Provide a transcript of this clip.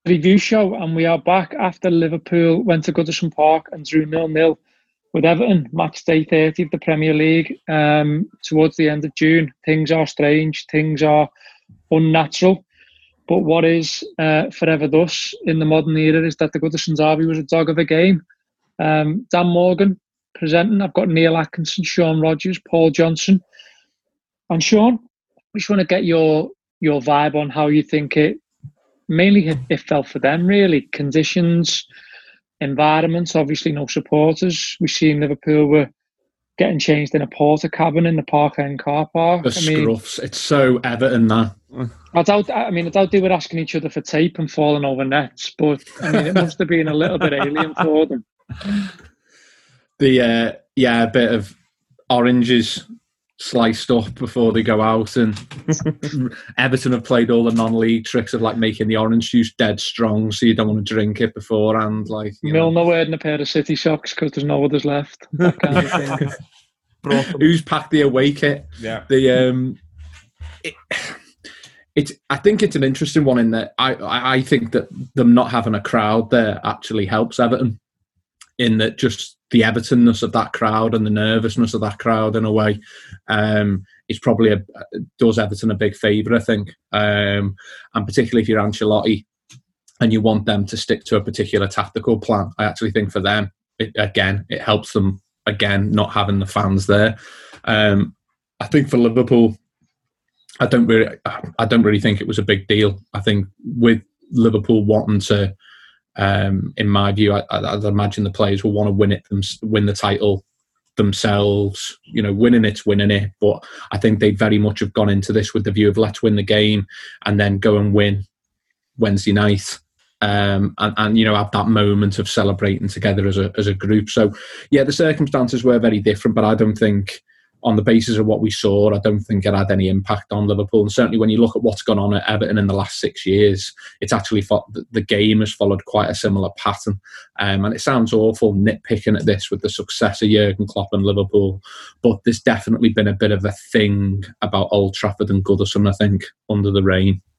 review show, and we are back after Liverpool went to Goodison Park and drew 0-0 with Everton, match day 30 of the Premier League. Towards the end of June, things are strange, things are unnatural. But what is forever thus in the modern era is that the Goodison Derby was a dog of a game. Dan Morgan presenting. I've got Neil Atkinson, Sean Rogers, Paul Johnson. And Sean, I just want to get your vibe on how you think it felt for them, really. Conditions, environments, obviously no supporters. We've seen Liverpool were getting changed in a porter cabin in the Park End car park. The scruffs, it's so Everton that. I doubt they were asking each other for tape and falling over nets, but it must have been a little bit alien for them. A bit of oranges sliced up before they go out, and Everton have played all the non-league tricks of like making the orange juice dead strong so you don't want to drink it beforehand. Like Milner wearing a pair of City socks because there's no others left. That kind of thing. Who's packed the away kit? Yeah. I think it's an interesting one in that I think that them not having a crowd there actually helps Everton, in that just the Evertonness of that crowd and the nervousness of that crowd in a way is probably does Everton a big favour, I think. And particularly if you're Ancelotti and you want them to stick to a particular tactical plan, I actually think for them, it helps them, again, not having the fans there. I think for Liverpool, I don't really think it was a big deal. I think with Liverpool wanting to, in my view, I'd imagine the players will want to win the title themselves. Winning it. But I think they very much have gone into this with the view of let's win the game and then go and win Wednesday night, and have that moment of celebrating together as a group. So yeah, the circumstances were very different, but I don't think, on the basis of what we saw, I don't think it had any impact on Liverpool. And certainly when you look at what's gone on at Everton in the last 6 years, it's actually the game has followed quite a similar pattern. And it sounds awful nitpicking at this with the success of Jurgen Klopp and Liverpool, but there's definitely been a bit of a thing about Old Trafford and Goodison, I think, under the rain.